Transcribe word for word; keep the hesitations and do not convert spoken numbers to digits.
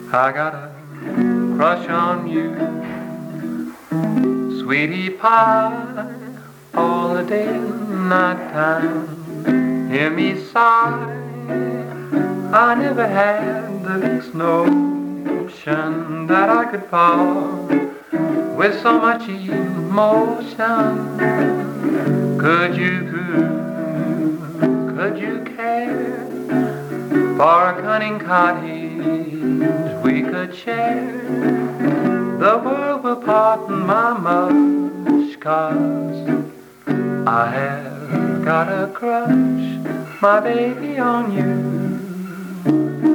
I got a crush on you, sweetie pie, all the day and night time. Hear me sigh, I never had the least notion that I could fall with so much emotion. Could you, could, could you care for a cunning cottage we could share? The world will pardon my much, 'cause I have got a crush, my baby, on you.